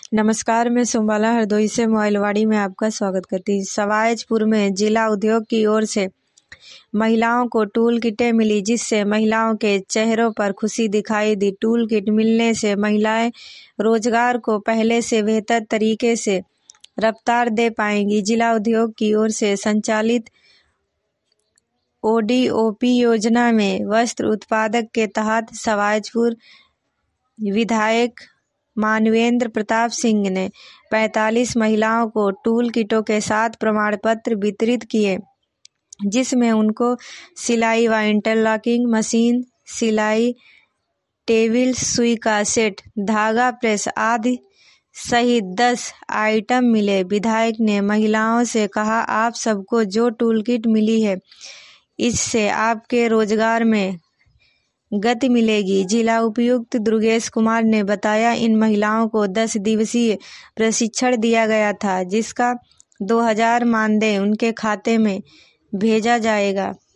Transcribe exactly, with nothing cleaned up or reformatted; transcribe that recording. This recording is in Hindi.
नमस्कार, मैं सोमबाला हरदोई से मोबाइलवाड़ी में आपका स्वागत करती हूँ। सवाईजपुर में जिला उद्योग की ओर से महिलाओं को टूल किटें मिली, जिससे महिलाओं के चेहरों पर खुशी दिखाई दी। टूल किट मिलने से महिलाएं रोजगार को पहले से बेहतर तरीके से रफ्तार दे पाएंगी। जिला उद्योग की ओर से संचालित ओ डी ओ पी योजना में वस्त्र उत्पादक के तहत सवाईजपुर विधायक मानवेंद्र प्रताप सिंह ने पैंतालीस महिलाओं को टूल किटों के साथ प्रमाण पत्र वितरित किए, जिसमें उनको सिलाई व इंटरलॉकिंग मशीन, सिलाई टेबल, सुई का सेट, धागा प्रेस आदि सहित दस आइटम मिले। विधायक ने महिलाओं से कहा, आप सबको जो टूल किट मिली है, इससे आपके रोजगार में गति मिलेगी। जिला उपायुक्त दुर्गेश कुमार ने बताया, इन महिलाओं को दस दिवसीय प्रशिक्षण दिया गया था, जिसका दो हजार मानदेय उनके खाते में भेजा जाएगा।